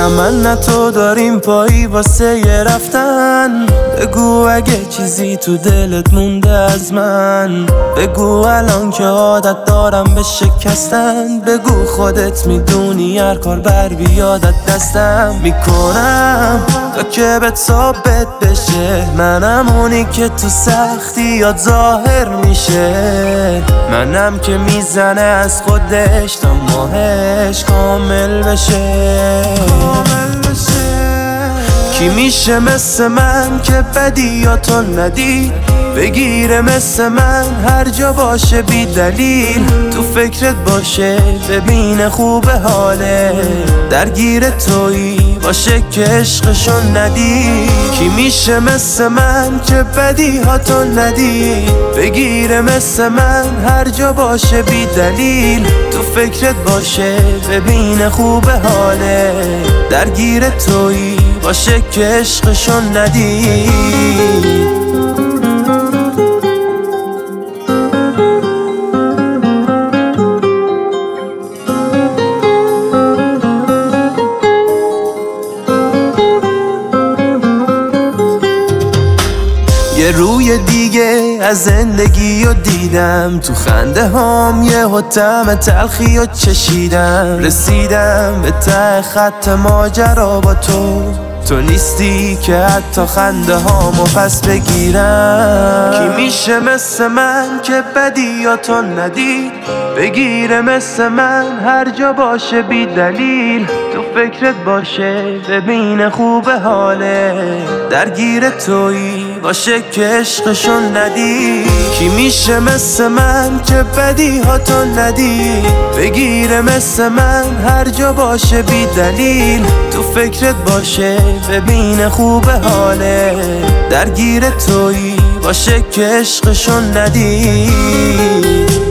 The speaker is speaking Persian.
نه من نه تو داریم پایی واسه یه رفتن. بگو اگه چیزی تو دلت مونده از من، بگو الان که عادت دارم به شکستن. بگو خودت میدونی هر کار بر بیادت دستم میکنم تا که بهت ثابت بشه منم اونی که تو سختی یاد ظاهر میشه. منم که میزنه از خودش تا ماهش کامل بشه. کی میشه مثل من که بدیاتو ندید، بگیره مثل من هر جا باشه بی دلیل، تو فکرت باشه ببینه خوب حاله، درگیر تویی باشه که عشقشو ندید. کی میشه مثل من که بدیهاتو ندید، بگیره مثل من هر جا باشه بی دلیل، تو فکرت باشه ببینه خوب حاله، درگیر تویی باشه که عشقشو ندید. یه روی دیگه از زندگی رو دیدم، تو خنده هام یه طعم تلخی رو چشیدم. رسیدم به ته خط ماجرا با تو نیستی که حتی خنده هامو پس بگیرم. کی میشه مثل من که بدیاتو ندید، بگیره مثل من هر جا باشه بی دلیل، تو فکرت باشه ببینه خوب حاله، درگیر تویی باشه که عشقشو ندید. کی میشه مثل من که بدیهاتو ندید، بگیره مثل من هر جا باشه بی دلیل، تو فکرت باشه ببینه خوب حاله، درگیر تویی باشه که عشقشو ندید.